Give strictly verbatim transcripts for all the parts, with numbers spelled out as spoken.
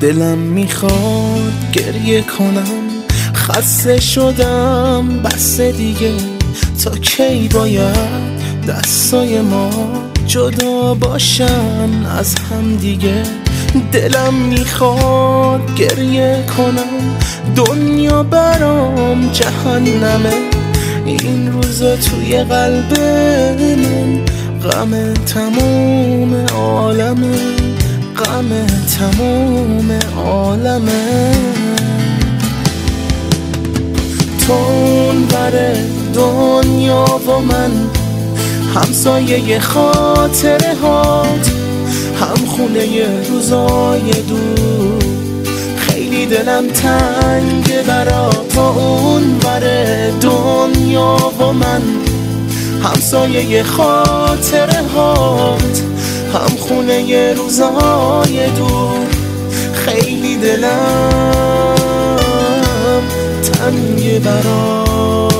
دلم میخواد گریه کنم، خسته شدم بس دیگه. تا کی باید دستای ما جدا باشن از هم دیگه؟ دلم میخواد گریه کنم، دنیا برام جهنمه. این روزا توی قلب من غم تموم عالمه، غم تموم عالمه. تو اونور دنیا و من همسایه خاطره هات، هم خونه روزای دور. خیلی دلم تنگه برات. تو اونور دنیا و من همسایه خاطره هات، هم خونه روزای دور. خیلی دلم تنگه برات.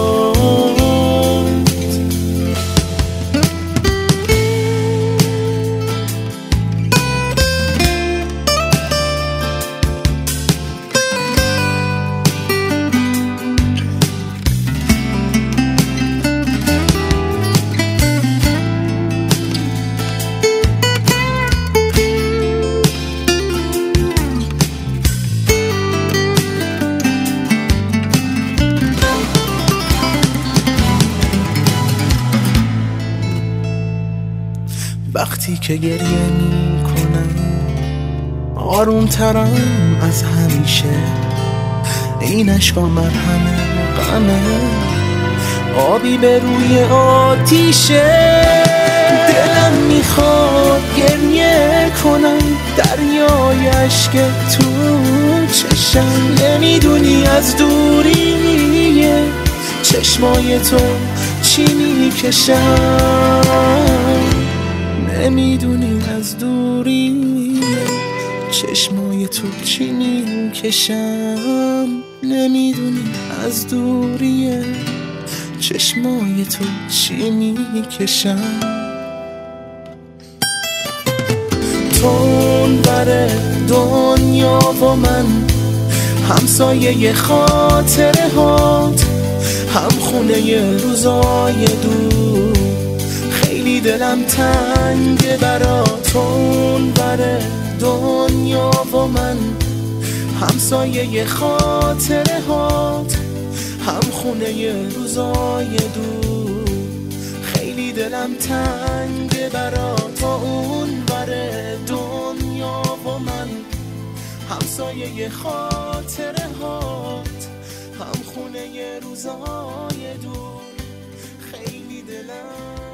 وقتی که گریه می کنم آروم ترم از همیشه. این عشقا مرهمه غمه، آبی به روی آتیشه. دلم میخواد گریه کنم، دریای عشق تو چشم. نمیدونی از دوریه چشمای تو چی میکشم. نمیدونی از دوری چشمای تو چی میکشم. نمیدونی از دوری چشمای تو چی میکشم. تو اونور دنیا و من همسایه خاطره هات، هم خونه روزای دور. خیلی دلم تنگه برات. تو اونور دنیا و من همسایه خاطره هات، هم خونه روزای دور. خیلی دلم تنگه برات. تو اونور دنیا و من همسایه خاطره هات، هم خونه روزای دور. خیلی دلم